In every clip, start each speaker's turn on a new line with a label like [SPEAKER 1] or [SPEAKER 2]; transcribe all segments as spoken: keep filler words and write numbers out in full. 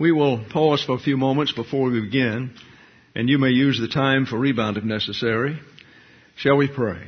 [SPEAKER 1] We will pause for a few moments before we begin, and you may use the time for rebound if necessary. Shall we pray?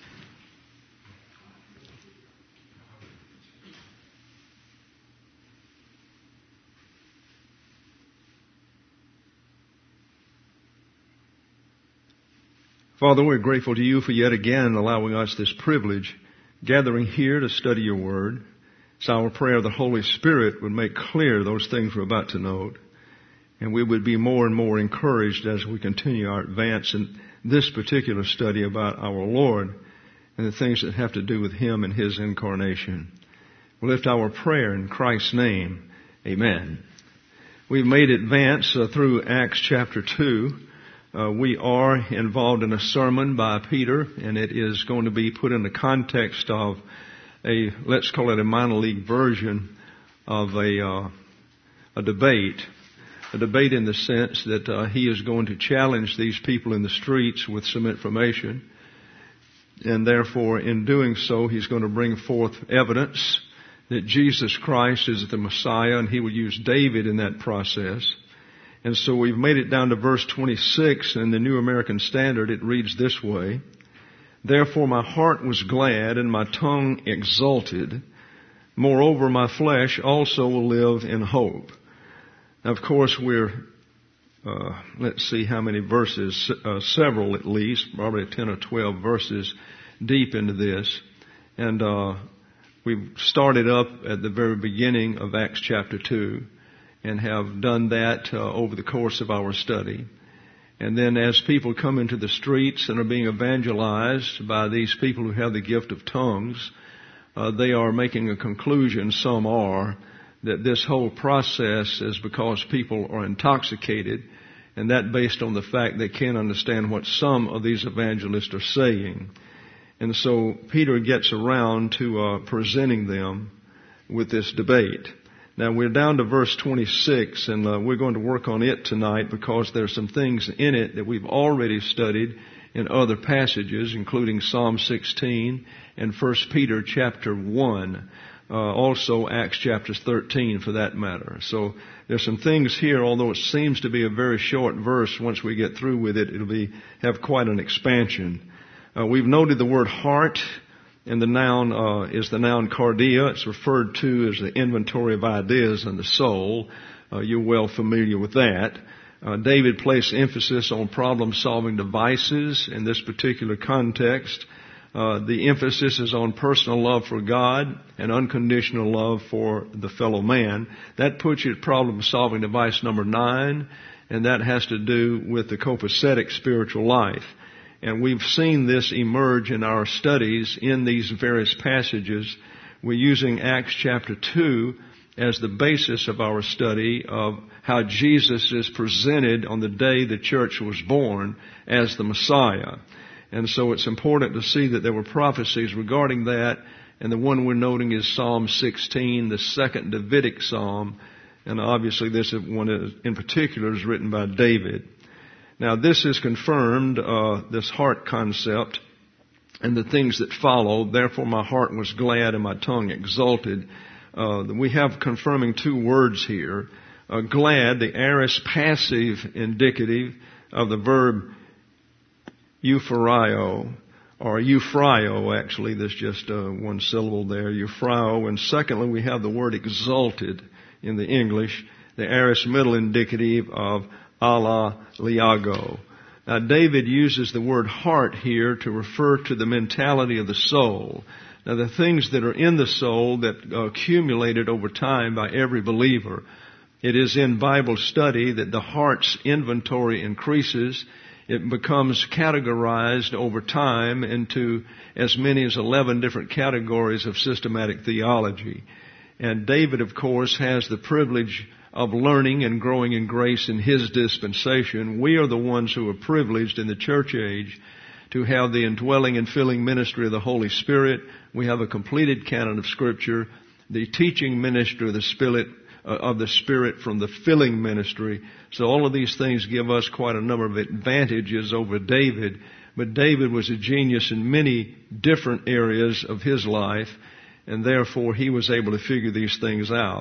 [SPEAKER 1] Father, we're grateful to you for yet again allowing us this privilege, gathering here to study your word. It's our prayer the Holy Spirit would make clear those things we're about to note, and we would be more and more encouraged as we continue our advance in this particular study about our Lord and the things that have to do with Him and His incarnation. We lift our prayer in Christ's name. Amen. We've made advance uh, through Acts chapter two. Uh, we are involved in a sermon by Peter, and it is going to be put in the context of a, let's call it a minor league version of a, uh, a debate. A debate in the sense that uh, he is going to challenge these people in the streets with some information. And therefore, in doing so, he's going to bring forth evidence that Jesus Christ is the Messiah, and he will use David in that process. And so we've made it down to verse twenty-six. In the New American Standard, it reads this way: "Therefore my heart was glad and my tongue exulted. Moreover, my flesh also will live in hope." Now, of course, we're, uh, let's see how many verses, uh, several at least, probably ten or twelve verses deep into this. And uh, we've started up at the very beginning of Acts chapter two. And have done that uh, over the course of our study. And then as people come into the streets and are being evangelized by these people who have the gift of tongues, uh, they are making a conclusion, some are, that this whole process is because people are intoxicated, and that based on the fact they can't understand what some of these evangelists are saying. And so Peter gets around to uh, presenting them with this debate. Now, we're down to verse twenty-six, and uh, we're going to work on it tonight because there's some things in it that we've already studied in other passages, including Psalm sixteen and First Peter chapter one, uh, also Acts chapter thirteen for that matter. So there's some things here, although it seems to be a very short verse, once we get through with it, it'll be have quite an expansion. Uh, we've noted the word heart. And the noun uh, is the noun cardia. It's referred to as the inventory of ideas in the soul. Uh, you're well familiar with that. Uh, David placed emphasis on problem-solving devices in this particular context. Uh, the emphasis is on personal love for God and unconditional love for the fellow man. That puts you at problem-solving device number nine, and that has to do with the copacetic spiritual life. And we've seen this emerge in our studies in these various passages. We're using Acts chapter two as the basis of our study of how Jesus is presented on the day the church was born as the Messiah. And so it's important to see that there were prophecies regarding that. And the one we're noting is Psalm sixteen, the second Davidic psalm. And obviously this one in particular is written by David. Now, this is confirmed, uh, this heart concept, and the things that follow. Therefore, my heart was glad and my tongue exulted. Uh, we have confirming two words here. Uh, glad, the aorist passive indicative of the verb euphoreo, or euphrio, actually. There's just uh, one syllable there, euphrio. And secondly, we have the word exulted in the English, the aorist middle indicative of ala liago. Now, David uses the word heart here to refer to the mentality of the soul. Now, the things that are in the soul that are accumulated over time by every believer. It is in Bible study that the heart's inventory increases. It becomes categorized over time into as many as eleven different categories of systematic theology. And David, of course, has the privilege of learning and growing in grace in his dispensation. We are the ones who are privileged in the church age to have the indwelling and filling ministry of the Holy Spirit. We have a completed canon of Scripture, the teaching ministry of the Spirit, uh, of the Spirit from the filling ministry. So all of these things give us quite a number of advantages over David. But David was a genius in many different areas of his life, and therefore he was able to figure these things out.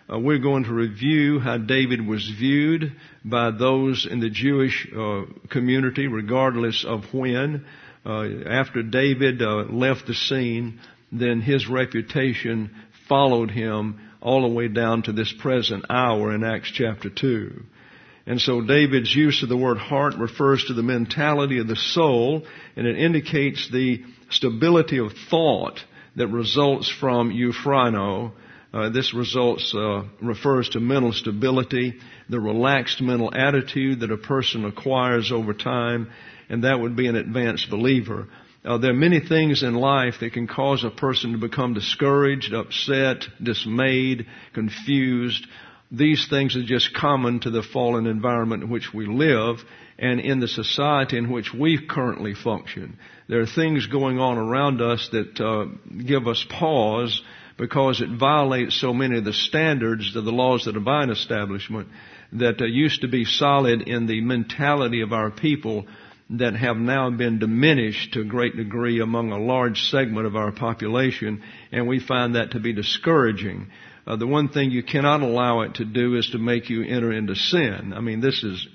[SPEAKER 1] Uh, we're going to review how David was viewed by those in the Jewish uh, community, regardless of when. Uh, after David uh, left the scene, then his reputation followed him all the way down to this present hour in Acts chapter two. And so David's use of the word heart refers to the mentality of the soul, and it indicates the stability of thought that results from euphrino. Uh, this results uh, refers to mental stability, the relaxed mental attitude that a person acquires over time, and that would be an advanced believer. Uh, there are many things in life that can cause a person to become discouraged, upset, dismayed, confused. These things are just common to the fallen environment in which we live and in the society in which we currently function. There are things going on around us that uh, give us pause, because it violates so many of the standards of the laws of the divine establishment that uh, used to be solid in the mentality of our people, that have now been diminished to a great degree among a large segment of our population, and we find that to be discouraging. Uh, the one thing you cannot allow it to do is to make you enter into sin. I mean, this is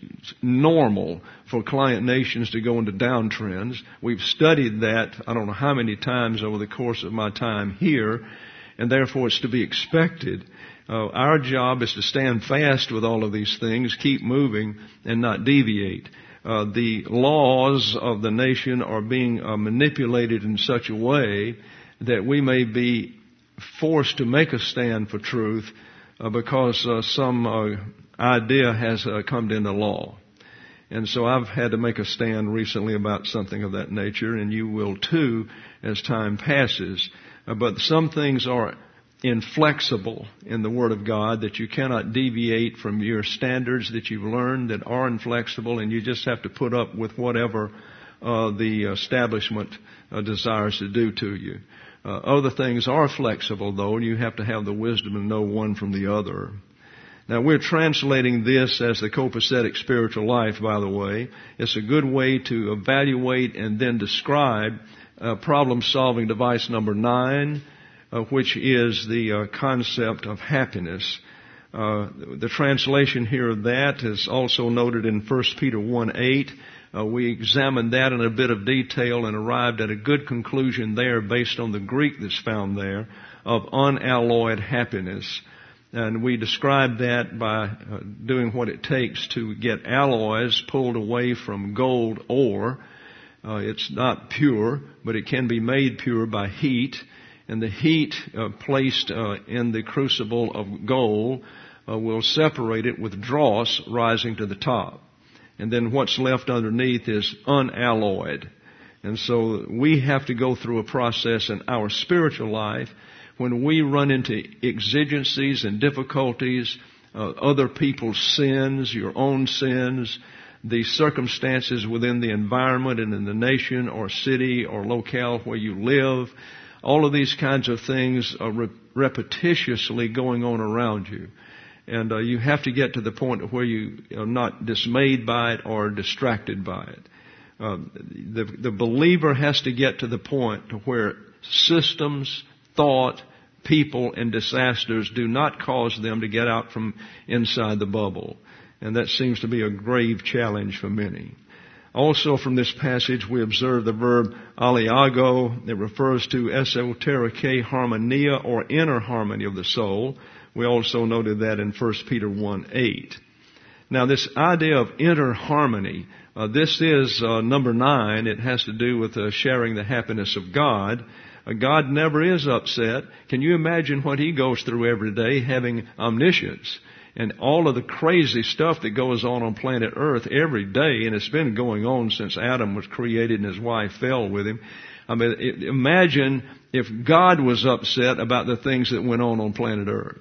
[SPEAKER 1] normal for client nations to go into downtrends. We've studied that I don't know how many times over the course of my time here, and therefore it's to be expected. Uh, our job is to stand fast with all of these things, keep moving, and not deviate. Uh, the laws of the nation are being uh, manipulated in such a way that we may be forced to make a stand for truth uh, because uh, some uh, idea has uh, come into law. And so I've had to make a stand recently about something of that nature, and you will too as time passes. Uh, but some things are inflexible in the Word of God, that you cannot deviate from your standards that you've learned that are inflexible, and you just have to put up with whatever uh, the establishment uh, desires to do to you. Uh, other things are flexible, though, and you have to have the wisdom to know one from the other. Now, we're translating this as the copacetic spiritual life, by the way. It's a good way to evaluate and then describe uh, problem-solving device number nine, Uh, which is the uh, concept of happiness. Uh, the translation here of that is also noted in First Peter one eight. Uh, we examined that in a bit of detail and arrived at a good conclusion there based on the Greek that's found there of unalloyed happiness. And we described that by uh, doing what it takes to get alloys pulled away from gold ore. Uh, it's not pure, but it can be made pure by heat. And the heat uh, placed uh, in the crucible of gold uh, will separate it with dross rising to the top. And then what's left underneath is unalloyed. And so we have to go through a process in our spiritual life when we run into exigencies and difficulties, uh, other people's sins, your own sins, the circumstances within the environment and in the nation or city or locale where you live. All of these kinds of things are re- repetitiously going on around you. And uh, you have to get to the point where you are not dismayed by it or distracted by it. Uh, the, the believer has to get to the point to where systems, thought, people, and disasters do not cause them to get out from inside the bubble. And that seems to be a grave challenge for many. Also from this passage we observe the verb aliago. It refers to esoteric harmonia or inner harmony of the soul. We also noted that in First Peter one eight. Now this idea of inner harmony, uh, this is uh, number nine. It has to do with uh, sharing the happiness of God. Uh, God never is upset. Can you imagine what He goes through every day, having omniscience? And all of the crazy stuff that goes on on planet Earth every day, and it's been going on since Adam was created and his wife fell with him. I mean, imagine if God was upset about the things that went on on planet Earth.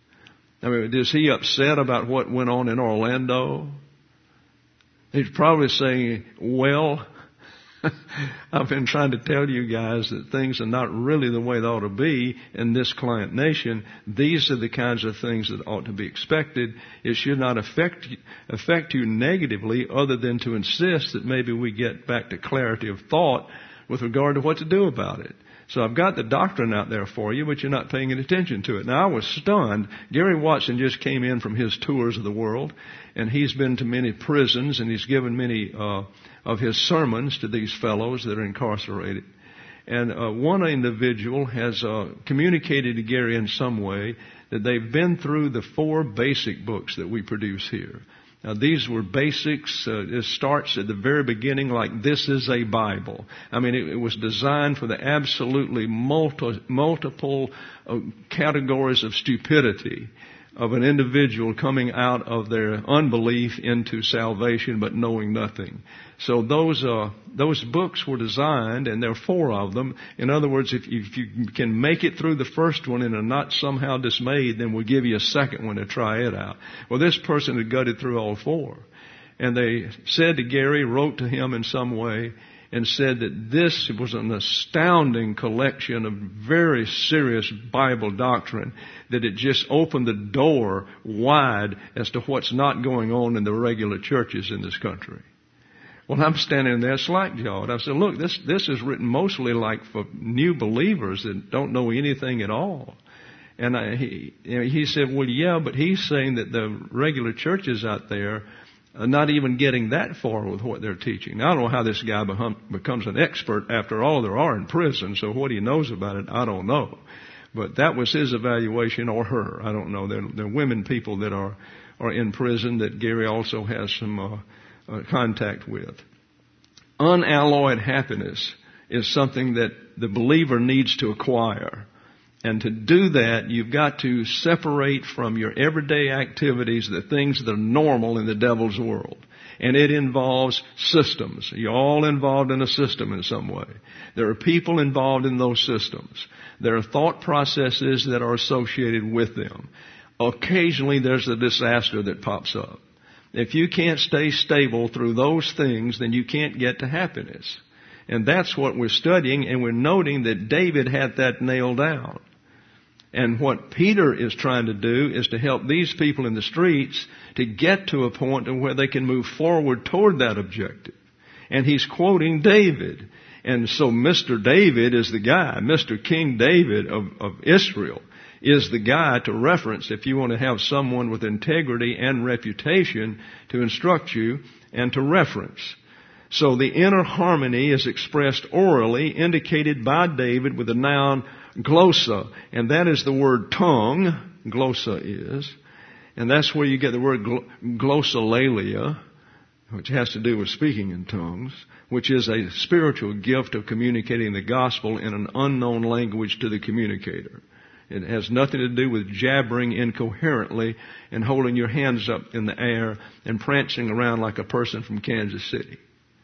[SPEAKER 1] I mean, is He upset about what went on in Orlando? He's probably saying, well, I've been trying to tell you guys that things are not really the way they ought to be in this client nation. These are the kinds of things that ought to be expected. It should not affect affect you negatively, other than to insist that maybe we get back to clarity of thought with regard to what to do about it. So I've got the doctrine out there for you, but you're not paying any attention to it. Now, I was stunned. Gary Watson just came in from his tours of the world, and he's been to many prisons, and he's given many uh, of his sermons to these fellows that are incarcerated. And uh, one individual has uh, communicated to Gary in some way that they've been through the four basic books that we produce here. Now, these were basics. Uh, it starts at the very beginning like this is a Bible. I mean, it, it was designed for the absolutely multi, multiple uh, categories of stupidity of an individual coming out of their unbelief into salvation but knowing nothing. So those uh, those books were designed, and there are four of them. In other words, if, if you can make it through the first one and are not somehow dismayed, then we'll give you a second one to try it out. Well, this person had gutted through all four. And they said to Gary, wrote to him in some way, and said that this was an astounding collection of very serious Bible doctrine, that it just opened the door wide as to what's not going on in the regular churches in this country. Well, I'm standing there slack-jawed. I said, look, this this is written mostly like for new believers that don't know anything at all. And I, he, he said, well, yeah, but he's saying that the regular churches out there are not even getting that far with what they're teaching. Now, I don't know how this guy becomes an expert. After all, there are in prison, so what he knows about it, I don't know. But that was his evaluation, or her. I don't know. There, there are women people that are, are in prison that Gary also has some uh, uh, contact with. Unalloyed happiness is something that the believer needs to acquire. And to do that, you've got to separate from your everyday activities the things that are normal in the devil's world. And it involves systems. You're all involved in a system in some way. There are people involved in those systems. There are thought processes that are associated with them. Occasionally there's a disaster that pops up. If you can't stay stable through those things, then you can't get to happiness. And that's what we're studying, and we're noting that David had that nailed down. And what Peter is trying to do is to help these people in the streets to get to a point where they can move forward toward that objective. And he's quoting David. And so Mister David is the guy, Mister King David of, of Israel is the guy to reference if you want to have someone with integrity and reputation to instruct you and to reference. So the inner harmony is expressed orally, indicated by David with the noun glossa, and that is the word tongue, glossa is, and that's where you get the word glossolalia, which has to do with speaking in tongues, which is a spiritual gift of communicating the gospel in an unknown language to the communicator. It has nothing to do with jabbering incoherently and holding your hands up in the air and prancing around like a person from Kansas City.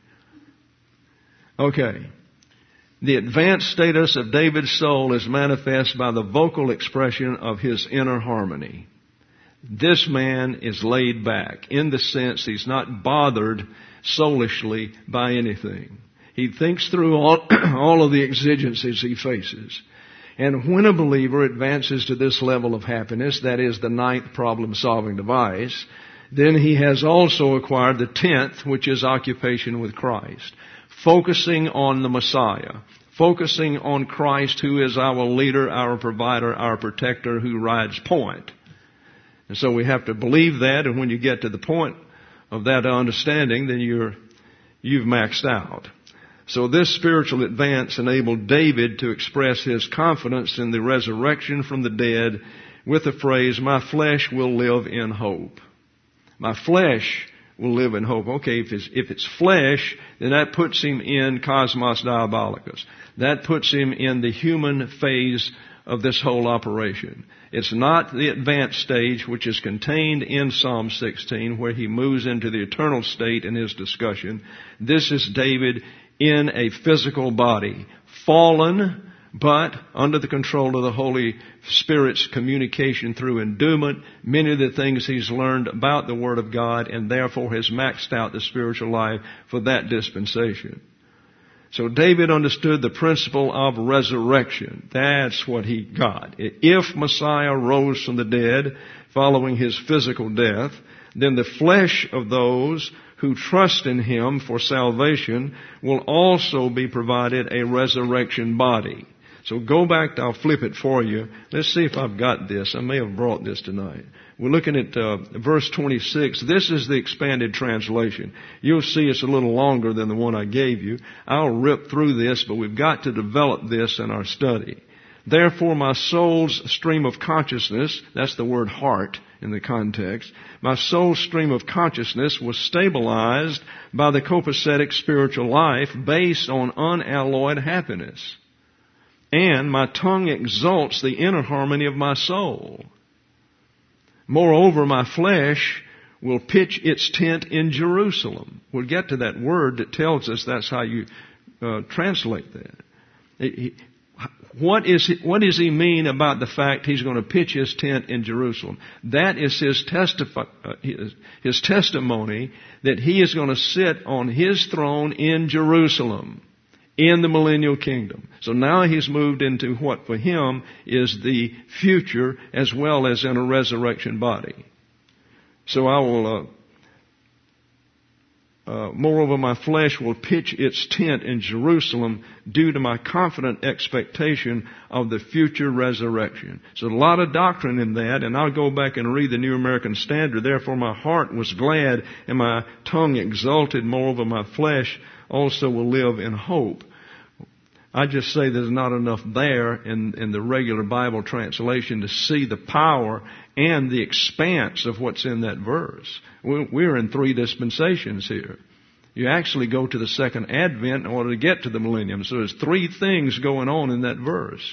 [SPEAKER 1] Okay. The advanced status of David's soul is manifest by the vocal expression of his inner harmony. This man is laid back in the sense he's not bothered soulishly by anything. He thinks through all, all of the exigencies he faces. And when a believer advances to this level of happiness, that is the ninth problem-solving device, then he has also acquired the tenth, which is occupation with Christ. Focusing on the Messiah. Focusing on Christ, who is our leader, our provider, our protector, who rides point. And so we have to believe that, and when you get to the point of that understanding, then you're, you've maxed out. So this spiritual advance enabled David to express his confidence in the resurrection from the dead with the phrase, my flesh will live in hope. My flesh will live in hope. Okay, if it's, if it's flesh, then that puts him in cosmos diabolicus. That puts him in the human phase of this whole operation. It's not the advanced stage which is contained in Psalm sixteen where he moves into the eternal state in his discussion. This is David in a physical body, fallen, but under the control of the Holy Spirit's communication through endowment, many of the things he's learned about the Word of God, and therefore has maxed out the spiritual life for that dispensation. So David understood the principle of resurrection. That's what he got. If Messiah rose from the dead following his physical death, then the flesh of those who trust in him for salvation will also be provided a resurrection body. So go back, I'll flip it for you. Let's see if I've got this. I may have brought this tonight. We're looking at uh, verse twenty-six. This is the expanded translation. You'll see it's a little longer than the one I gave you. I'll rip through this, but we've got to develop this in our study. Therefore, my soul's stream of consciousness, that's the word heart in the context, my soul's stream of consciousness was stabilized by the copacetic spiritual life based on unalloyed happiness. And my tongue exalts the inner harmony of my soul. Moreover, my flesh will pitch its tent in Jerusalem. We'll get to that word that tells us that's how you uh, translate that. It, What is he, what does he mean about the fact he's going to pitch his tent in Jerusalem? That is his, testif- uh, his, his testimony that he is going to sit on his throne in Jerusalem in the millennial kingdom. So now he's moved into what for him is the future as well as in a resurrection body. So I will... Uh, Uh, moreover, my flesh will pitch its tent in Jerusalem due to my confident expectation of the future resurrection. So a lot of doctrine in that, and I'll go back and read the New American Standard. Therefore, my heart was glad and my tongue exulted. Moreover, my flesh also will live in hope. I just say there's not enough there in, in the regular Bible translation to see the power and the expanse of what's in that verse. We're in three dispensations here. You actually go to the second advent in order to get to the millennium. So there's three things going on in that verse.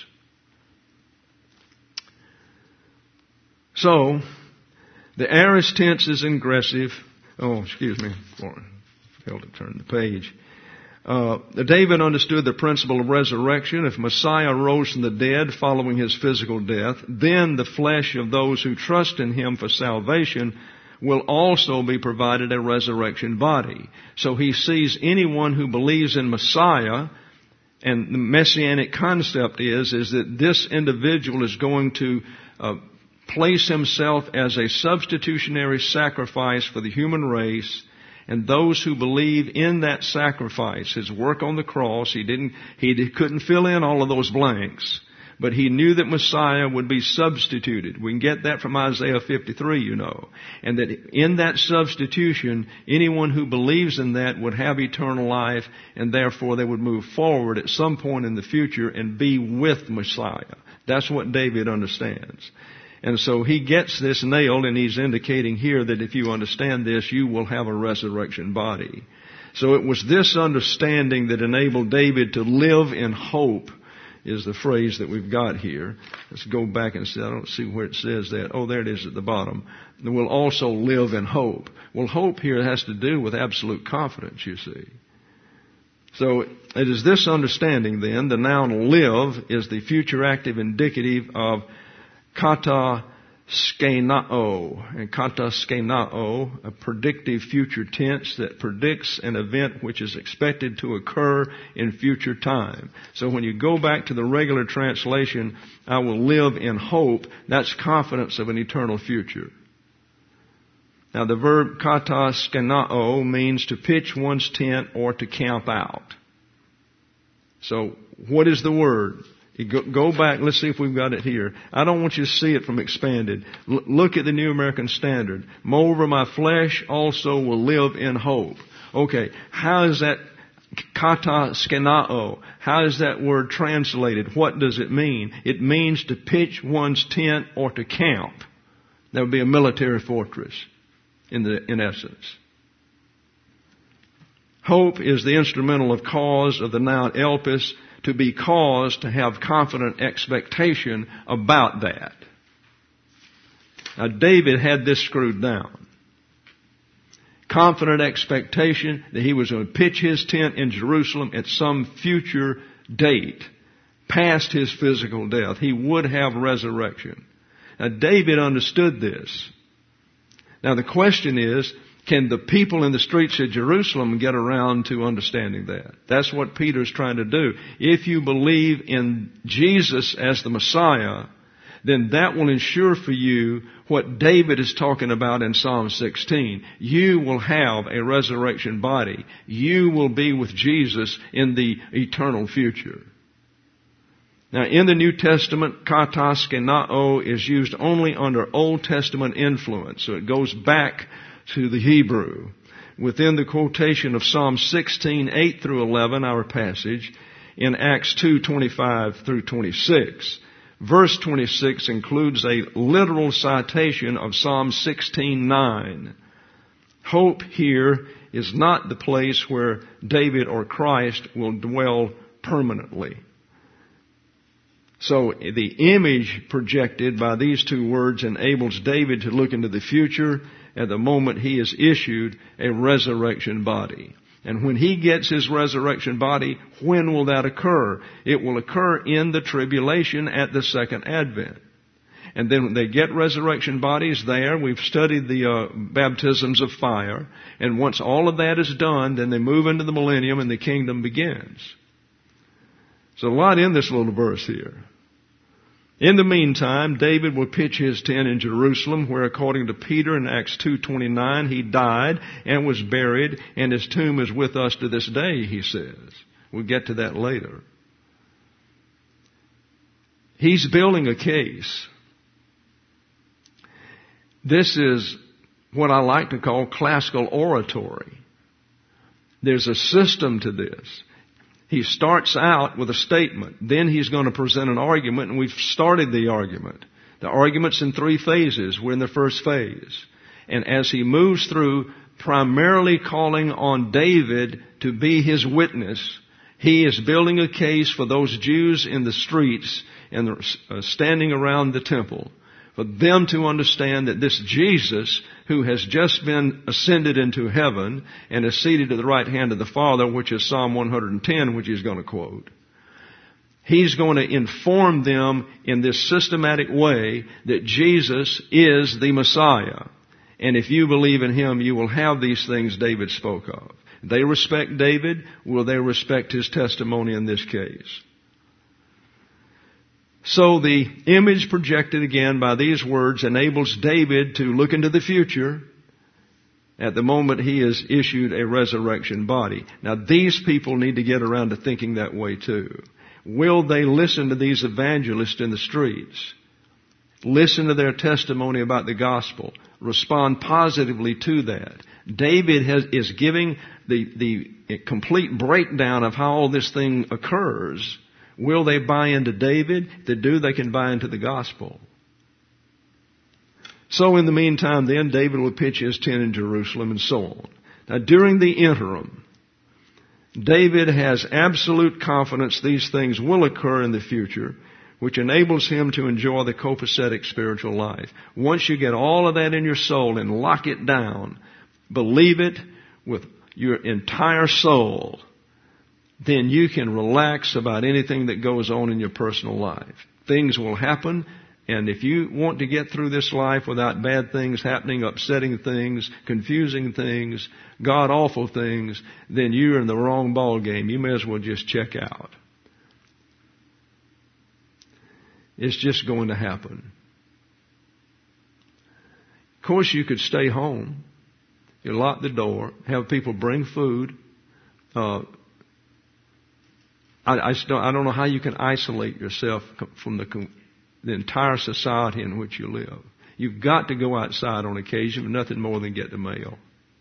[SPEAKER 1] So, the aorist tense is ingressive. Oh, excuse me. Failed to turn the page. Uh, David understood the principle of resurrection. If Messiah rose from the dead following his physical death, then the flesh of those who trust in him for salvation will also be provided a resurrection body. So he sees anyone who believes in Messiah, and the messianic concept is, is that this individual is going to uh, place himself as a substitutionary sacrifice for the human race. And those who believe in that sacrifice, his work on the cross, he didn't, he couldn't fill in all of those blanks, but he knew that Messiah would be substituted. We can get that from Isaiah fifty-three, you know. And that in that substitution, anyone who believes in that would have eternal life, and therefore they would move forward at some point in the future and be with Messiah. That's what David understands. And so he gets this nailed, and he's indicating here that if you understand this, you will have a resurrection body. So it was this understanding that enabled David to live in hope, is the phrase that we've got here. Let's go back and see. I don't see where it says that. Oh, there it is at the bottom. And we'll also live in hope. Well, hope here has to do with absolute confidence, you see. So it is this understanding then, the noun live is the future active indicative of kata skenao, and kata skenao, a predictive future tense that predicts an event which is expected to occur in future time. So when you go back to the regular translation, I will live in hope, that's confidence of an eternal future. Now the verb kata skenao means to pitch one's tent or to camp out. So what is the word? You go, go back, let's see if we've got it here. I don't want you to see it from expanded. L- look at the New American Standard. Moreover, my flesh also will live in hope. Okay, how is that kata skenao? How is that word translated? What does it mean? It means to pitch one's tent or to camp. That would be a military fortress in the, in essence. Hope is the instrumental of cause of the noun elpis, to be caused to have confident expectation about that. Now David had this screwed down. Confident expectation that he was going to pitch his tent in Jerusalem at some future date, past his physical death. He would have resurrection. Now David understood this. Now the question is, can the people in the streets of Jerusalem get around to understanding that? That's what Peter's trying to do. If you believe in Jesus as the Messiah, then that will ensure for you what David is talking about in Psalm sixteen. You will have a resurrection body. You will be with Jesus in the eternal future. Now, in the New Testament, kataskenao is used only under Old Testament influence, so it goes back to the Hebrew. Within the quotation of Psalm sixteen, eight through eleven, our passage, in Acts two, twenty-five through twenty-six, verse twenty-six includes a literal citation of Psalm sixteen, nine. Hope here is not the place where David or Christ will dwell permanently. So the image projected by these two words enables David to look into the future at the moment he is issued a resurrection body. And when he gets his resurrection body, when will that occur? It will occur in the tribulation at the second advent. And then when they get resurrection bodies there, we've studied the uh, baptisms of fire. And once all of that is done, then they move into the millennium and the kingdom begins. There's a lot in this little verse here. In the meantime, David will pitch his tent in Jerusalem, where according to Peter in Acts two twenty-nine, he died and was buried, and his tomb is with us to this day, he says. We'll get to that later. He's building a case. This is what I like to call classical oratory. There's a system to this. He starts out with a statement. Then he's going to present an argument, and we've started the argument. The argument's in three phases. We're in the first phase. And as he moves through, primarily calling on David to be his witness, he is building a case for those Jews in the streets and uh, standing around the temple, for them to understand that this Jesus, who has just been ascended into heaven and is seated at the right hand of the Father, which is Psalm one hundred ten, which he's going to quote, he's going to inform them in this systematic way that Jesus is the Messiah. And if you believe in him, you will have these things David spoke of. They respect David. Will they respect his testimony in this case? So the image projected again by these words enables David to look into the future at the moment he is issued a resurrection body. Now these people need to get around to thinking that way too. Will they listen to these evangelists in the streets? Listen to their testimony about the gospel. Respond positively to that. David has, is giving the, the complete breakdown of how all this thing occurs. Will they buy into David? If they do, they can buy into the gospel. So in the meantime, then, David will pitch his tent in Jerusalem and so on. Now, during the interim, David has absolute confidence these things will occur in the future, which enables him to enjoy the copacetic spiritual life. Once you get all of that in your soul and lock it down, believe it with your entire soul, then you can relax about anything that goes on in your personal life. Things will happen, and if you want to get through this life without bad things happening, upsetting things, confusing things, God-awful things, then you're in the wrong ball game. You may as well just check out. It's just going to happen. Of course, you could stay home. You lock the door, have people bring food. Uh, I, I, don't, I don't know how you can isolate yourself from the, the entire society in which you live. You've got to go outside on occasion, but nothing more than get the mail.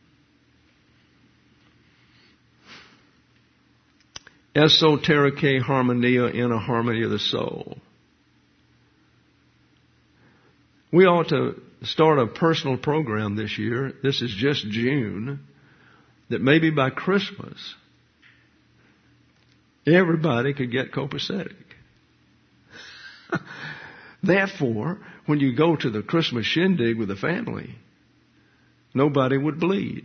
[SPEAKER 1] Esotericae harmonia, in a harmony of the soul. We ought to start a personal program this year. This is just June. That maybe by Christmas, everybody could get copacetic. Therefore, when you go to the Christmas shindig with the family, nobody would bleed.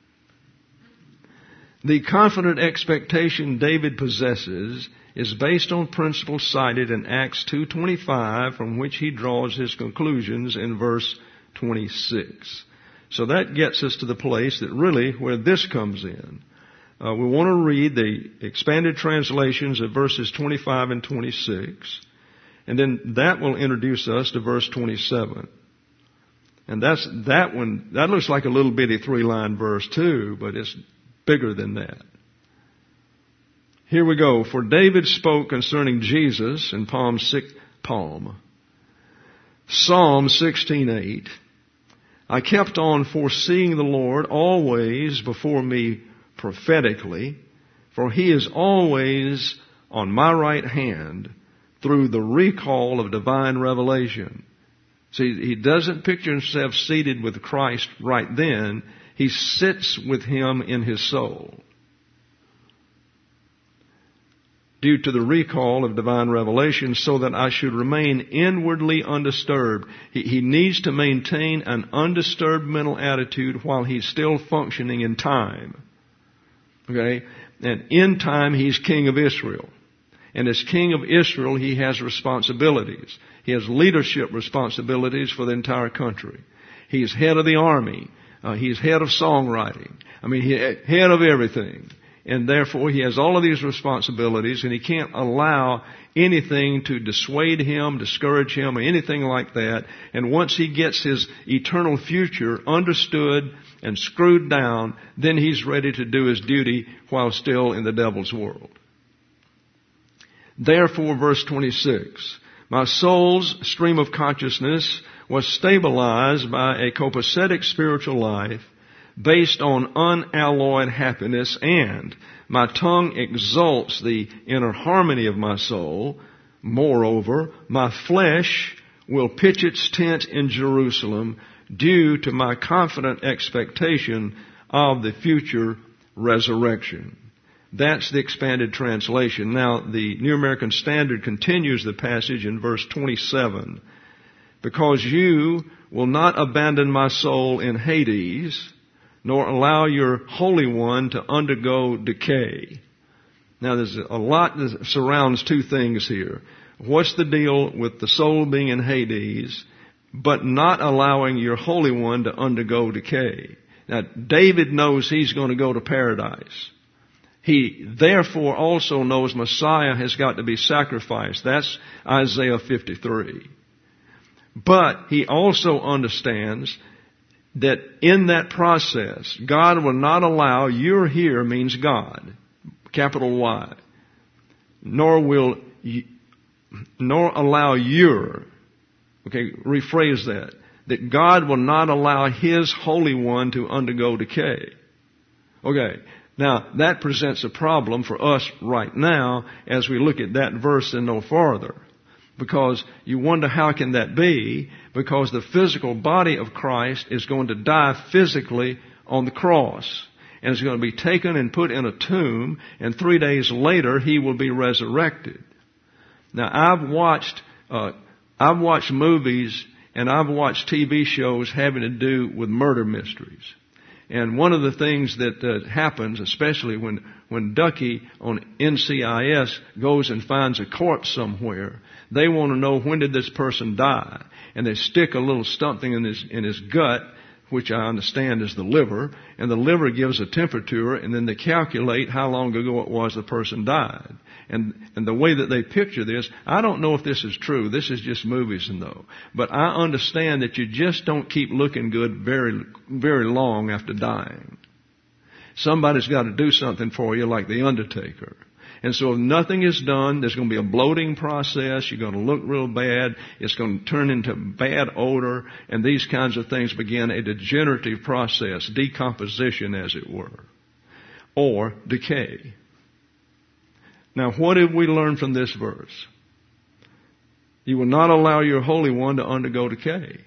[SPEAKER 1] The confident expectation David possesses is based on principles cited in Acts two twenty-five, from which he draws his conclusions in verse twenty-six. So that gets us to the place that really where this comes in. Uh, we want to read the expanded translations of verses twenty-five and twenty-six, and then that will introduce us to verse twenty-seven. And that's that one. That looks like a little bitty three-line verse too, but it's bigger than that. Here we go. For David spoke concerning Jesus in Psalm six, Psalm. Psalm sixteen eight. I kept on foreseeing the Lord always before me prophetically, for he is always on my right hand through the recall of divine revelation. See, he doesn't picture himself seated with Christ right then. He sits with him in his soul. Due to the recall of divine revelation, so that I should remain inwardly undisturbed. He, he needs to maintain an undisturbed mental attitude while he's still functioning in time. Okay? And in time, he's king of Israel. And as king of Israel, he has responsibilities. He has leadership responsibilities for the entire country. He's head of the army. Uh, he's head of songwriting. I mean, he, head of everything. And therefore, he has all of these responsibilities, and he can't allow anything to dissuade him, discourage him, or anything like that. And once he gets his eternal future understood and screwed down, then he's ready to do his duty while still in the devil's world. Therefore, verse twenty-six, my soul's stream of consciousness was stabilized by a copacetic spiritual life based on unalloyed happiness, and my tongue exalts the inner harmony of my soul. Moreover, my flesh will pitch its tent in Jerusalem due to my confident expectation of the future resurrection. That's the expanded translation. Now, the New American Standard continues the passage in verse twenty-seven. Because you will not abandon my soul in Hades, nor allow your Holy One to undergo decay. Now, there's a lot that surrounds two things here. What's the deal with the soul being in Hades, but not allowing your Holy One to undergo decay? Now, David knows he's going to go to paradise. He therefore also knows Messiah has got to be sacrificed. That's Isaiah fifty-three. But he also understands that in that process, God will not allow, you're here means God, capital Y, nor will, nor allow your, okay, rephrase that, that God will not allow His Holy One to undergo decay. Okay, now that presents a problem for us right now as we look at that verse and no farther. Because you wonder how can that be? Because the physical body of Christ is going to die physically on the cross. And is going to be taken and put in a tomb, and three days later He will be resurrected. Now I've watched, uh, I've watched movies and I've watched T V shows having to do with murder mysteries. And one of the things that uh, happens, especially when, when Ducky on N C I S goes and finds a corpse somewhere, they want to know when did this person die. And they stick a little something in his, in his gut, which I understand is the liver, and the liver gives a temperature, and then they calculate how long ago it was the person died. And, and the way that they picture this, I don't know if this is true. This is just movies and though. But I understand that you just don't keep looking good very, very long after dying. Somebody's got to do something for you, like the undertaker. And so if nothing is done, there's going to be a bloating process. You're going to look real bad. It's going to turn into bad odor. And these kinds of things begin a degenerative process, decomposition as it were, or decay. Now, what did we learn from this verse? You will not allow your Holy One to undergo decay.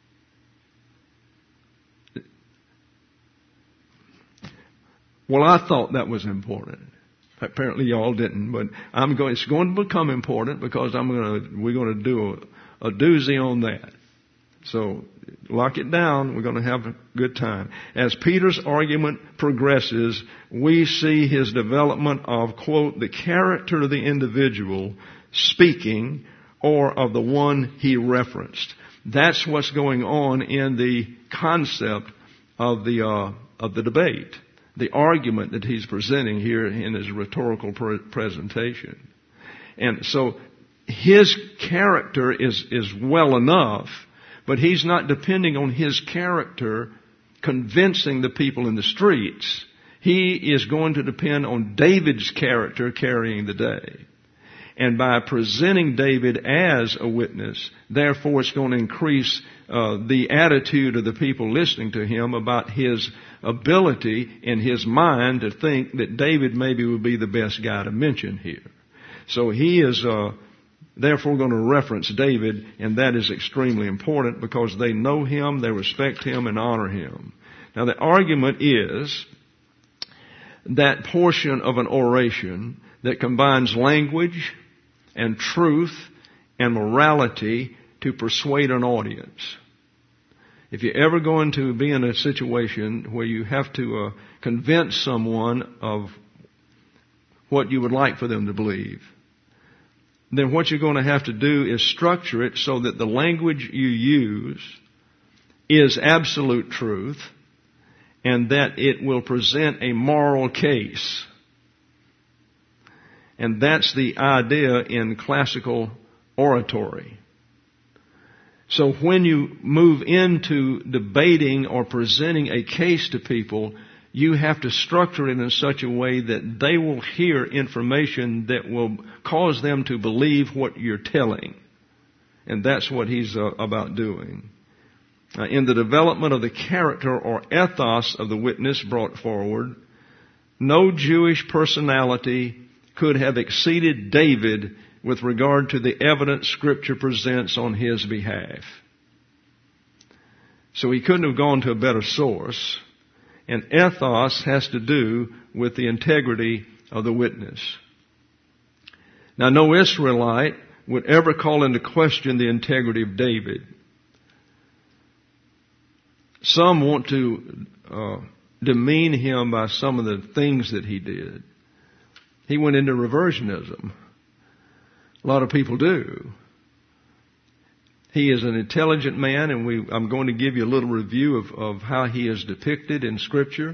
[SPEAKER 1] Well, I thought that was important. Apparently y'all didn't, but I'm going, it's going to become important because I'm going to, we're going to do a, a doozy on that. So lock it down. We're going to have a good time. As Peter's argument progresses, we see his development of, quote, the character of the individual speaking or of the one he referenced. That's what's going on in the concept of the, uh, of the debate. The argument that he's presenting here in his rhetorical pre- presentation. And so his character is, is well enough, but he's not depending on his character convincing the people in the streets. He is going to depend on David's character carrying the day. And by presenting David as a witness, therefore it's going to increase uh, the attitude of the people listening to him about his ability in his mind to think that David maybe would be the best guy to mention here. So he is uh, therefore going to reference David, and that is extremely important because they know him, they respect him, and honor him. Now the argument is that portion of an oration that combines language and truth and morality to persuade an audience. If you're ever going to be in a situation where you have to uh, convince someone of what you would like for them to believe, then what you're going to have to do is structure it so that the language you use is absolute truth and that it will present a moral case. And that's the idea in classical oratory. So when you move into debating or presenting a case to people, you have to structure it in such a way that they will hear information that will cause them to believe what you're telling. And that's what he's uh, about doing. Uh, in the development of the character or ethos of the witness brought forward, no Jewish personality could have exceeded David with regard to the evidence Scripture presents on his behalf. So he couldn't have gone to a better source. And ethos has to do with the integrity of the witness. Now, no Israelite would ever call into question the integrity of David. Some want to uh, demean him by some of the things that he did. He went into reversionism. A lot of people do. He is an intelligent man, and we, I'm going to give you a little review of, of how he is depicted in Scripture.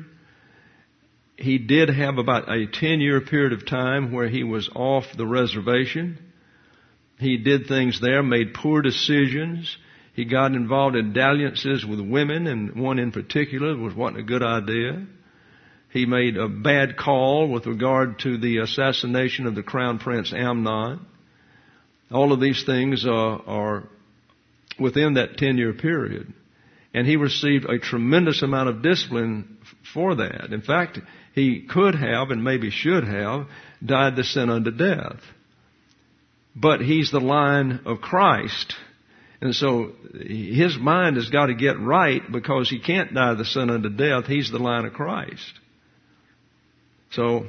[SPEAKER 1] He did have about a ten-year period of time where he was off the reservation. He did things there, made poor decisions. He got involved in dalliances with women, and one in particular was wasn't a good idea. He made a bad call with regard to the assassination of the Crown Prince Amnon. All of these things uh, are within that ten-year period. And he received a tremendous amount of discipline for that. In fact, he could have, and maybe should have, died the sin unto death. But he's the line of Christ. And so his mind has got to get right because he can't die the sin unto death. He's the line of Christ. So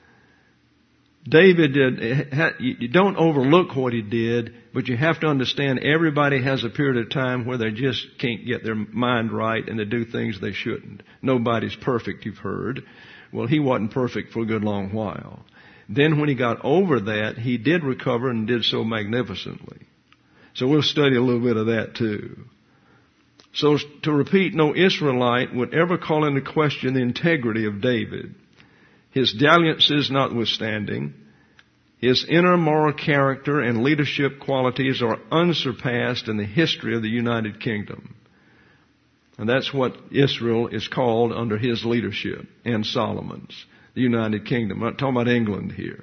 [SPEAKER 1] David did, you don't overlook what he did, but you have to understand everybody has a period of time where they just can't get their mind right and they do things they shouldn't. Nobody's perfect, you've heard. Well, he wasn't perfect for a good long while. Then when he got over that, he did recover and did so magnificently. So we'll study a little bit of that too. So to repeat, no Israelite would ever call into question the integrity of David. His dalliances notwithstanding, his inner moral character and leadership qualities are unsurpassed in the history of the United Kingdom. And that's what Israel is called under his leadership and Solomon's, the United Kingdom. I'm not talking about England here.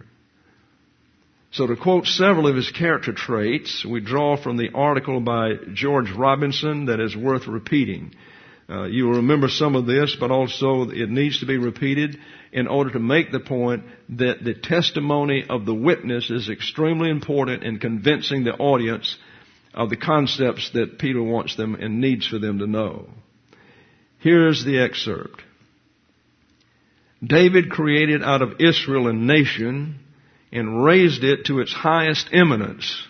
[SPEAKER 1] So to quote several of his character traits, we draw from the article by George Robinson that is worth repeating. Uh, you will remember some of this, but also it needs to be repeated in order to make the point that the testimony of the witness is extremely important in convincing the audience of the concepts that Peter wants them and needs for them to know. Here's the excerpt. David created out of Israel a nation and raised it to its highest eminence.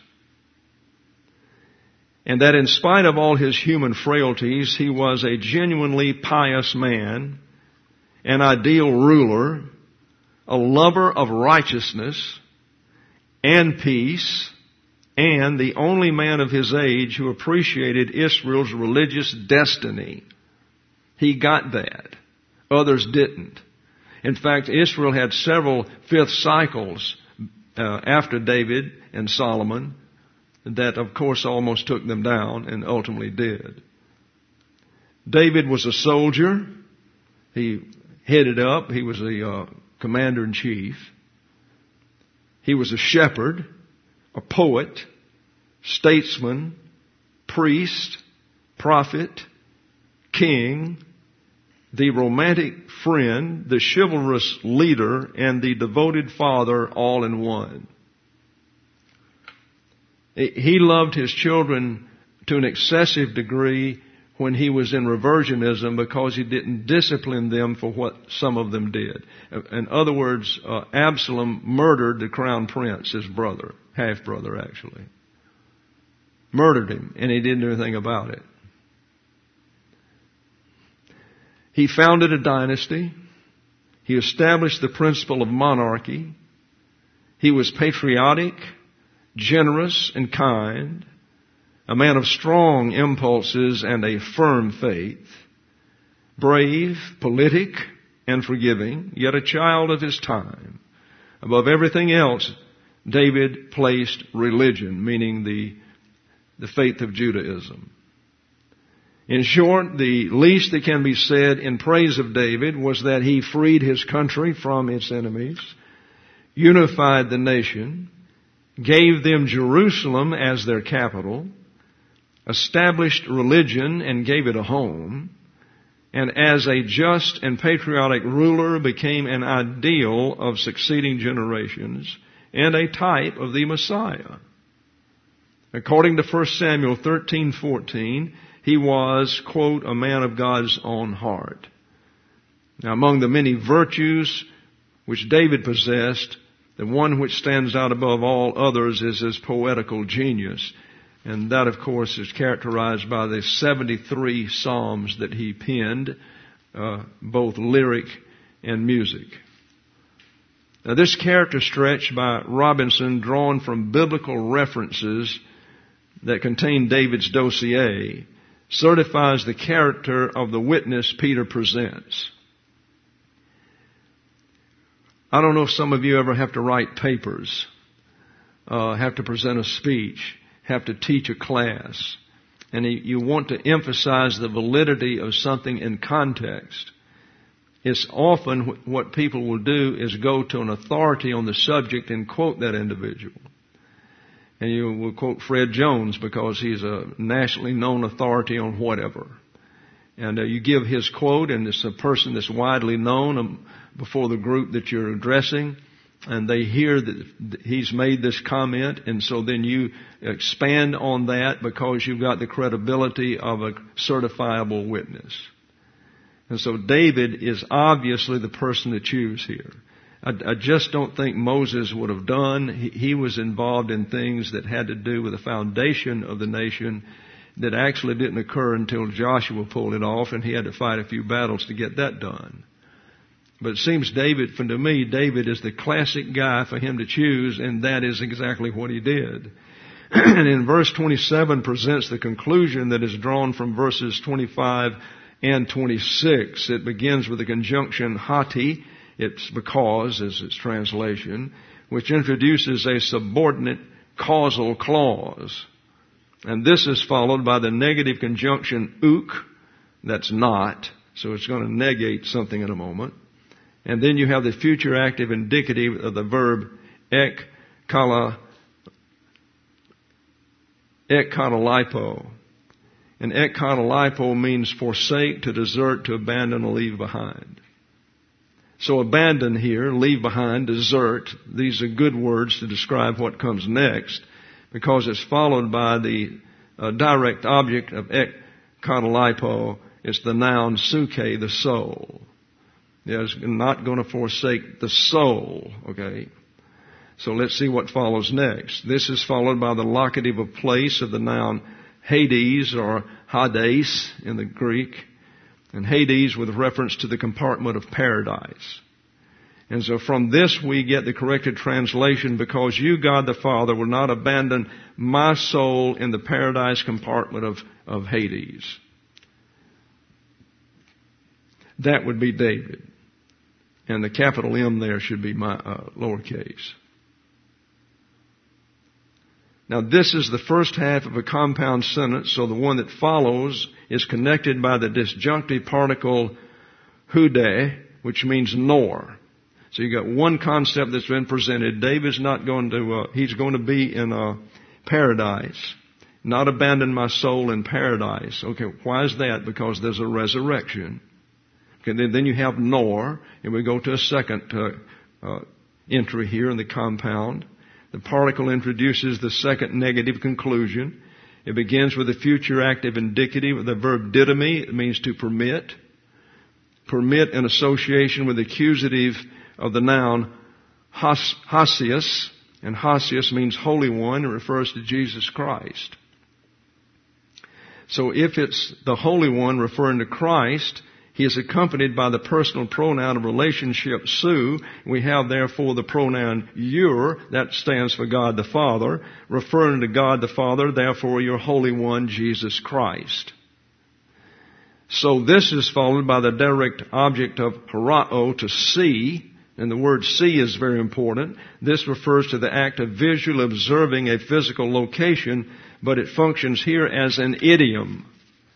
[SPEAKER 1] And that in spite of all his human frailties, he was a genuinely pious man, an ideal ruler, a lover of righteousness and peace, and the only man of his age who appreciated Israel's religious destiny. He got that. Others didn't. In fact, Israel had several fifth cycles uh, after David and Solomon that, of course, almost took them down and ultimately did. David was a soldier. He headed up. He was a uh, commander-in-chief. He was a shepherd, a poet, statesman, priest, prophet, king, the romantic friend, the chivalrous leader, and the devoted father all in one. He loved his children to an excessive degree when he was in reversionism because he didn't discipline them for what some of them did. In other words, uh, Absalom murdered the crown prince, his brother, half-brother actually. Murdered him, and he didn't do anything about it. He founded a dynasty. He established the principle of monarchy. He was patriotic, generous, and kind, a man of strong impulses and a firm faith, brave, politic, and forgiving, yet a child of his time. Above everything else, David placed religion, meaning the, the faith of Judaism. In short, the least that can be said in praise of David was that he freed his country from its enemies, unified the nation, gave them Jerusalem as their capital, established religion and gave it a home, and as a just and patriotic ruler became an ideal of succeeding generations and a type of the Messiah. According to First Samuel thirteen fourteen, he was, quote, a man of God's own heart. Now, among the many virtues which David possessed, the one which stands out above all others is his poetical genius. And that, of course, is characterized by the seventy-three psalms that he penned, uh, both lyric and music. Now, this character stretch by Robinson, drawn from biblical references that contain David's dossier, certifies the character of the witness Peter presents. I don't know if some of you ever have to write papers, uh, have to present a speech, have to teach a class, and you want to emphasize the validity of something in context. It's often what people will do is go to an authority on the subject and quote that individual. And you will quote Fred Jones because he's a nationally known authority on whatever. And uh, you give his quote, and it's a person that's widely known um, before the group that you're addressing, and they hear that he's made this comment, and so then you expand on that because you've got the credibility of a certifiable witness. And so David is obviously the person to choose here. I, I just don't think Moses would have done. He, he was involved in things that had to do with the foundation of the nation that actually didn't occur until Joshua pulled it off, and he had to fight a few battles to get that done. But it seems David, for to me, David is the classic guy for him to choose, and that is exactly what he did. And in verse twenty-seven presents the conclusion that is drawn from verses twenty-five and twenty-six. It begins with the conjunction hati, it's because, as its translation, which introduces a subordinate causal clause. And this is followed by the negative conjunction uk, that's not, so it's going to negate something in a moment. And then you have the future active indicative of the verb ek kala, ek katalipo. And ek katalipo means forsake, to desert, to abandon, or leave behind. So abandon here, leave behind, desert, these are good words to describe what comes next, because it's followed by the uh, direct object of ek katalipo. It's the noun suke, the soul. It's not going to forsake the soul, okay? So let's see what follows next. This is followed by the locative of place of the noun Hades, or Hades in the Greek. And Hades with reference to the compartment of paradise. And so from this we get the corrected translation, because you, God the Father, will not abandon my soul in the paradise compartment of, of Hades. That would be David. And the capital M there should be my uh, lowercase. Now this is the first half of a compound sentence, so the one that follows is connected by the disjunctive particle hude, which means nor. So you got one concept that's been presented. David's not going to, uh, he's going to be in uh, paradise. Not abandon my soul in paradise. Okay, why is that? Because there's a resurrection. Okay, then, then you have nor, and we go to a second uh, uh, entry here in the compound. The particle introduces the second negative conclusion. It begins with the future active indicative of the verb didomi. It means to permit. Permit in association with the accusative of the noun hos, hosius. And hosius means Holy One. It refers to Jesus Christ. So if it's the Holy One referring to Christ, he is accompanied by the personal pronoun of relationship, su. We have therefore the pronoun your, that stands for God the Father, referring to God the Father, therefore your Holy One, Jesus Christ. So this is followed by the direct object of horao, to see, and the word see is very important. This refers to the act of visually observing a physical location, but it functions here as an idiom.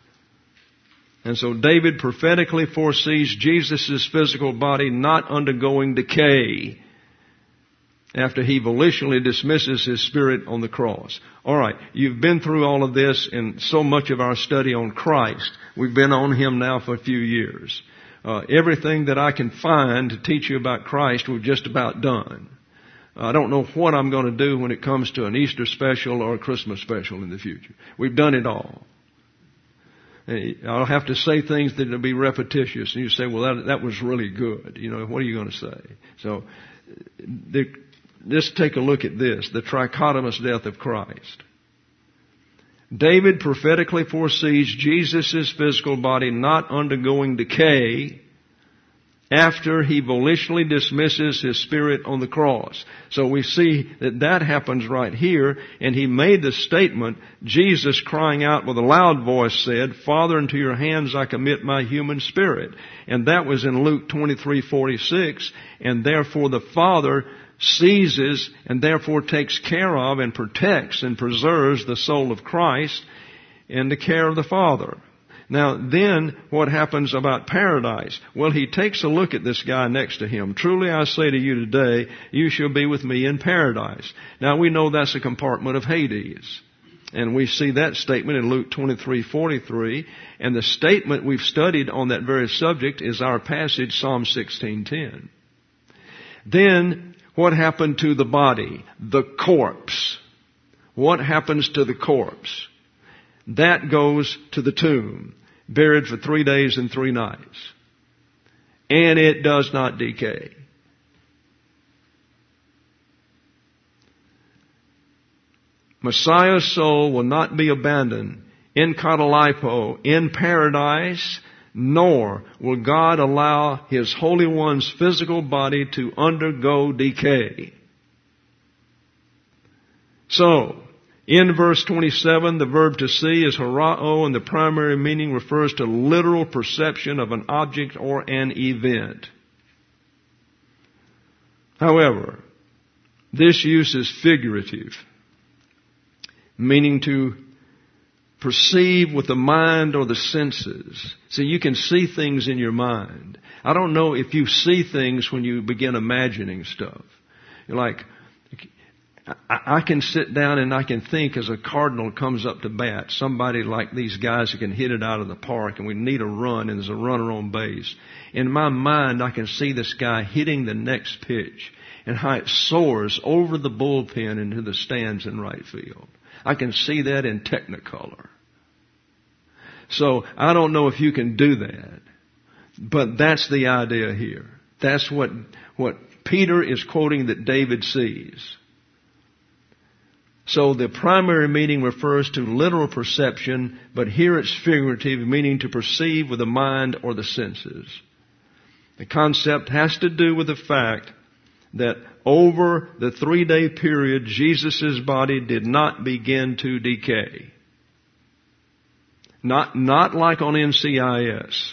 [SPEAKER 1] And so David prophetically foresees Jesus' physical body not undergoing decay after he volitionally dismisses his spirit on the cross. All right, you've been through all of this in so much of our study on Christ. We've been on him now for a few years. Uh, everything that I can find to teach you about Christ, we've just about done. I don't know what I'm going to do when it comes to an Easter special or a Christmas special in the future. We've done it all. I'll have to say things that will be repetitious. And you say, well, that, that was really good. You know, what are you going to say? So, the, let's take a look at this. The trichotomous death of Christ. David prophetically foresees Jesus' physical body not undergoing decay after he volitionally dismisses his spirit on the cross. So we see that that happens right here, and he made the statement, Jesus crying out with a loud voice said, Father, into your hands I commit my human spirit. And that was in Luke twenty-three forty-six, and therefore the Father seizes and therefore takes care of and protects and preserves the soul of Christ in the care of the Father. Now, then, what happens about paradise? Well, he takes a look at this guy next to him. Truly I say to you today, you shall be with me in paradise. Now, we know that's a compartment of Hades. And we see that statement in Luke twenty-three forty-three. And the statement we've studied on that very subject is our passage, Psalm sixteen ten. Then, what happened to the body? The corpse. What happens to the corpse? That goes to the tomb, buried for three days and three nights. And it does not decay. Messiah's soul will not be abandoned in Katalipo, in paradise, nor will God allow His Holy One's physical body to undergo decay. So, in verse twenty-seven, the verb to see is horao, and the primary meaning refers to literal perception of an object or an event. However, this use is figurative, meaning to perceive with the mind or the senses. So you can see things in your mind. I don't know if you see things when you begin imagining stuff. You're like, I can sit down and I can think as a Cardinal comes up to bat, somebody like these guys who can hit it out of the park, and we need a run, and there's a runner on base. In my mind, I can see this guy hitting the next pitch and how it soars over the bullpen into the stands in right field. I can see that in Technicolor. So I don't know if you can do that, but that's the idea here. That's what, what Peter is quoting that David sees. So the primary meaning refers to literal perception, but here it's figurative, meaning to perceive with the mind or the senses. The concept has to do with the fact that over the three-day period, Jesus' body did not begin to decay. Not, not like on N C I S.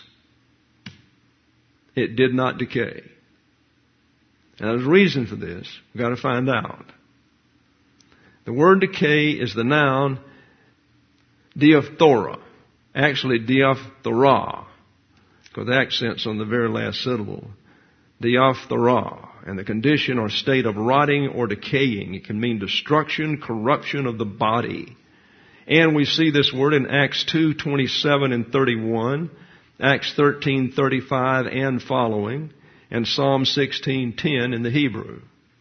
[SPEAKER 1] It did not decay. Now there's a reason for this. We've got to find out. The word decay is the noun diaphthora. Actually, diaphthora, because the accent's on the very last syllable. diaphtera, and the condition or state of rotting or decaying. It can mean destruction, corruption of the body. And we see this word in Acts two twenty-seven and thirty-one, Acts thirteen thirty-five and following, and Psalm sixteen ten in the Hebrew.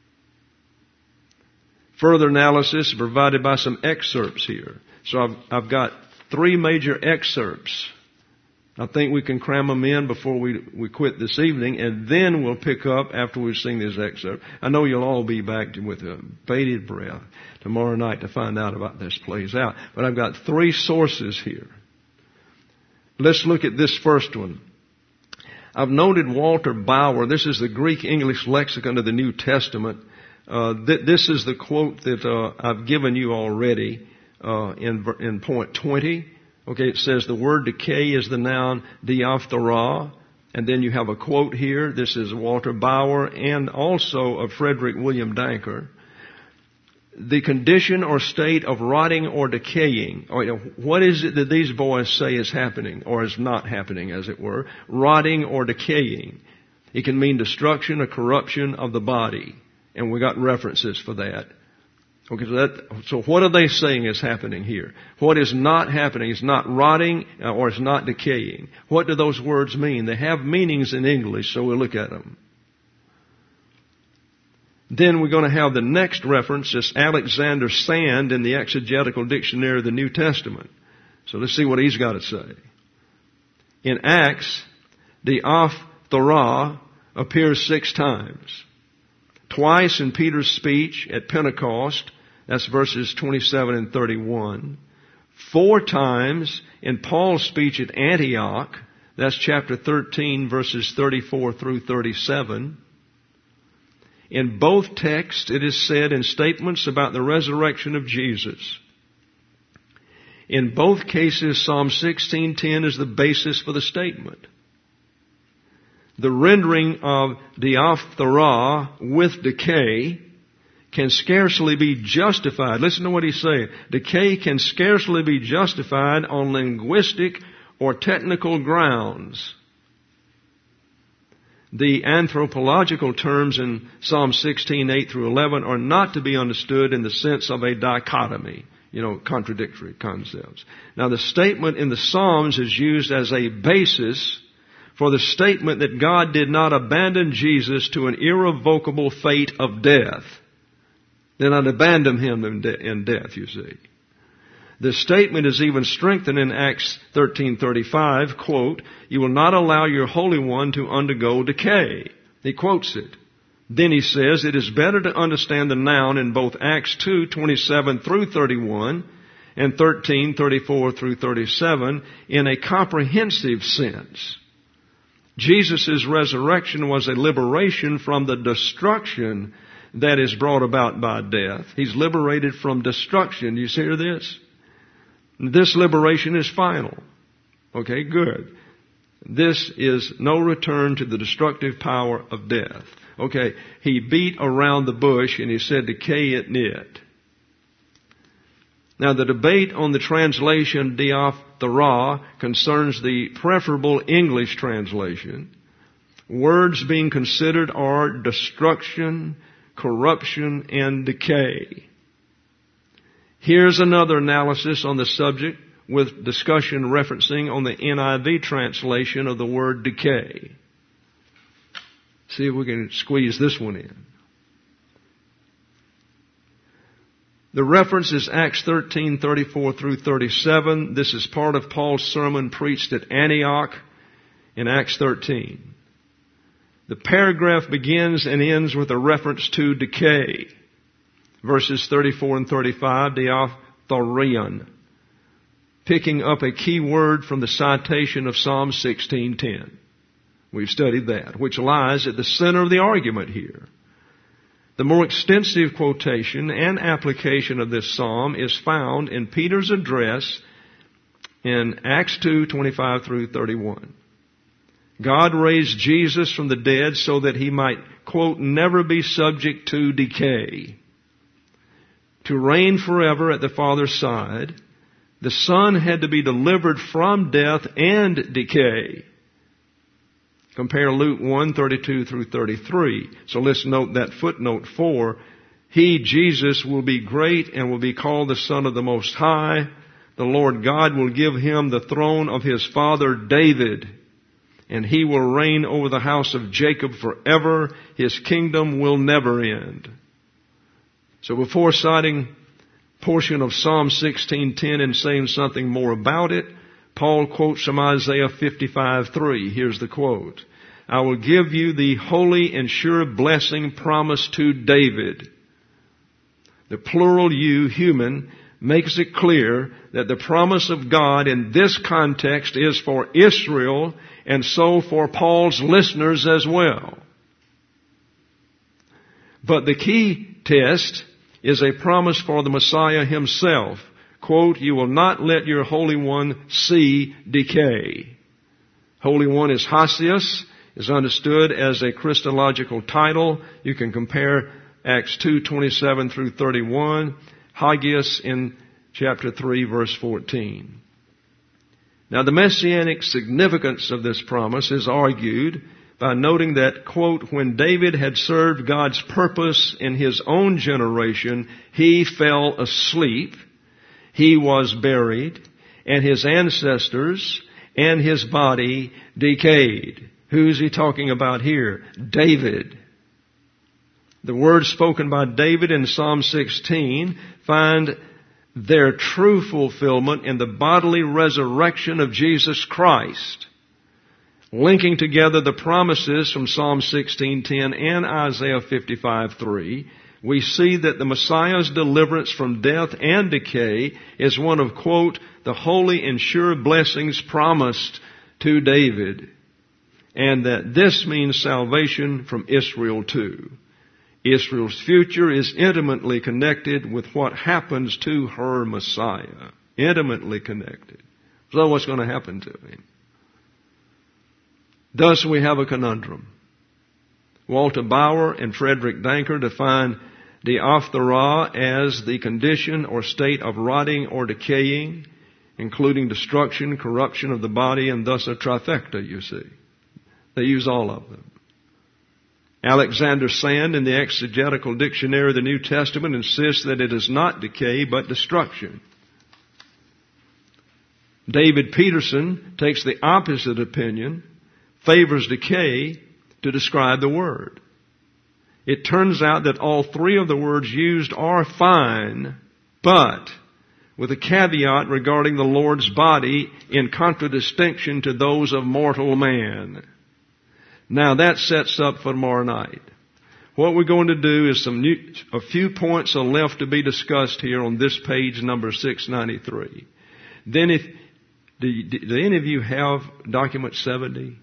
[SPEAKER 1] Further analysis is provided by some excerpts here. So I've, I've got three major excerpts. I think we can cram them in before we, we quit this evening, and then we'll pick up after we've seen this excerpt. I know you'll all be back with a bated breath tomorrow night to find out about this plays out. But I've got three sources here. Let's look at this first one. I've noted Walter Bauer. This is the Greek-English lexicon of the New Testament. Uh, th- this is the quote that uh, I've given you already uh, in, in point twenty. Okay, it says the word decay is the noun diaphtera, and then you have a quote here. This is Walter Bauer and also of Frederick William Danker. The condition or state of rotting or decaying. Or, you know, what is it that these boys say is happening, or is not happening, as it were? Rotting or decaying. It can mean destruction or corruption of the body, and we got references for that. Okay, so that, so what are they saying is happening here? What is not happening is not rotting or is not decaying. What do those words mean? They have meanings in English, so we'll look at them. Then we're going to have the next reference, is Alexander Sand in the Exegetical Dictionary of the New Testament. So let's see what he's got to say. In Acts, diaphtera appears six times. Twice in Peter's speech at Pentecost, that's verses twenty-seven and thirty-one. Four times in Paul's speech at Antioch, that's chapter thirteen, verses thirty-four through thirty-seven. In both texts, it is said in statements about the resurrection of Jesus. In both cases, Psalm sixteen ten is the basis for the statement. The rendering of diaphtera with decay can scarcely be justified. Listen to what he's saying. Decay can scarcely be justified on linguistic or technical grounds. The anthropological terms in Psalm sixteen eight through eleven are not to be understood in the sense of a dichotomy, you know, contradictory concepts. Now, the statement in the Psalms is used as a basis for the statement that God did not abandon Jesus to an irrevocable fate of death. Did not abandon him in, de- in death, you see. The statement is even strengthened in Acts thirteen thirty-five, quote, "You will not allow your Holy One to undergo decay." He quotes it. Then he says, it is better to understand the noun in both Acts two twenty-seven through thirty-one and thirteen thirty-four through thirty-seven in a comprehensive sense. Jesus' resurrection was a liberation from the destruction that is brought about by death. He's liberated from destruction. You hear this? This liberation is final. Okay, good. This is no return to the destructive power of death. Okay, he beat around the bush and he said, decay it knit. Now, the debate on the translation diaphtera concerns the preferable English translation. Words being considered are destruction, corruption, and decay. Here's another analysis on the subject with discussion referencing on the N I V translation of the word decay. See if we can squeeze this one in. The reference is Acts thirteen thirty-four through thirty-seven. This is part of Paul's sermon preached at Antioch in Acts thirteen. The paragraph begins and ends with a reference to decay. Verses thirty-four and thirty-five, diaphtarion, picking up a key word from the citation of Psalm sixteen ten. We've studied that, which lies at the center of the argument here. The more extensive quotation and application of this psalm is found in Peter's address in Acts two twenty-five through thirty-one. God raised Jesus from the dead so that he might, quote, never be subject to decay. To reign forever at the Father's side, the Son had to be delivered from death and decay. Compare Luke one, thirty-two through thirty-three. So let's note that footnote four. He, Jesus, will be great and will be called the Son of the Most High. The Lord God will give him the throne of his father David, and he will reign over the house of Jacob forever. His kingdom will never end. So before citing portion of Psalm sixteen ten and saying something more about it, Paul quotes from Isaiah fifty-five three. Here's the quote. I will give you the holy and sure blessing promised to David. The plural you, human, makes it clear that the promise of God in this context is for Israel and so for Paul's listeners as well. But the key test is a promise for the Messiah himself. Quote, you will not let your Holy One see decay. Holy One is Hagios, is understood as a Christological title. You can compare Acts two twenty-seven through thirty-one, Hagios in chapter three verse fourteen. Now the messianic significance of this promise is argued by noting that, quote, when David had served God's purpose in his own generation, he fell asleep, he was buried, and his ancestors and his body decayed. Who's he talking about here? David. The words spoken by David in Psalm sixteen find their true fulfillment in the bodily resurrection of Jesus Christ. Linking together the promises from Psalm sixteen ten and Isaiah fifty-five three, we see that the Messiah's deliverance from death and decay is one of, quote, the holy and sure blessings promised to David, and that this means salvation from Israel too. Israel's future is intimately connected with what happens to her Messiah. Intimately connected. So what's going to happen to him? Thus we have a conundrum. Walter Bauer and Frederick Danker define diaphtera as the condition or state of rotting or decaying, including destruction, corruption of the body, and thus a trifecta, you see. They use all of them. Alexander Sand in the Exegetical Dictionary of the New Testament insists that it is not decay but destruction. David Peterson takes the opposite opinion, favors decay to describe the word. It turns out that all three of the words used are fine, but with a caveat regarding the Lord's body in contradistinction to those of mortal man. Now that sets up for tomorrow night. What we're going to do is some new, a few points are left to be discussed here on this page number six ninety-three. Then if, do, do, do any of you have document seventy?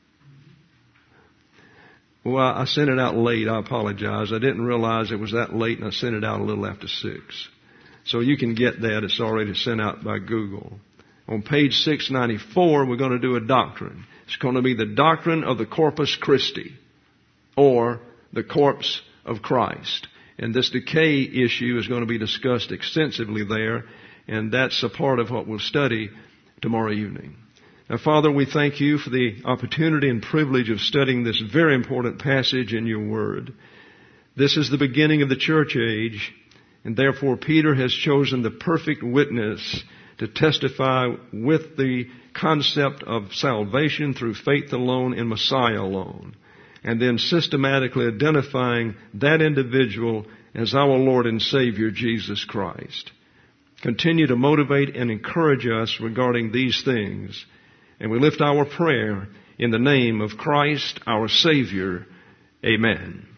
[SPEAKER 1] Well, I sent it out late. I apologize. I didn't realize it was that late, and I sent it out a little after six. So you can get that. It's already sent out by Google. On page six ninety-four, we're going to do a doctrine. It's going to be the doctrine of the Corpus Christi, or the corpse of Christ. And this decay issue is going to be discussed extensively there, and that's a part of what we'll study tomorrow evening. Now, Father, we thank you for the opportunity and privilege of studying this very important passage in your word. This is the beginning of the church age, and therefore Peter has chosen the perfect witness to testify with the concept of salvation through faith alone in Messiah alone, and then systematically identifying that individual as our Lord and Savior, Jesus Christ. Continue to motivate and encourage us regarding these things, and we lift our prayer in the name of Christ, our Savior. Amen.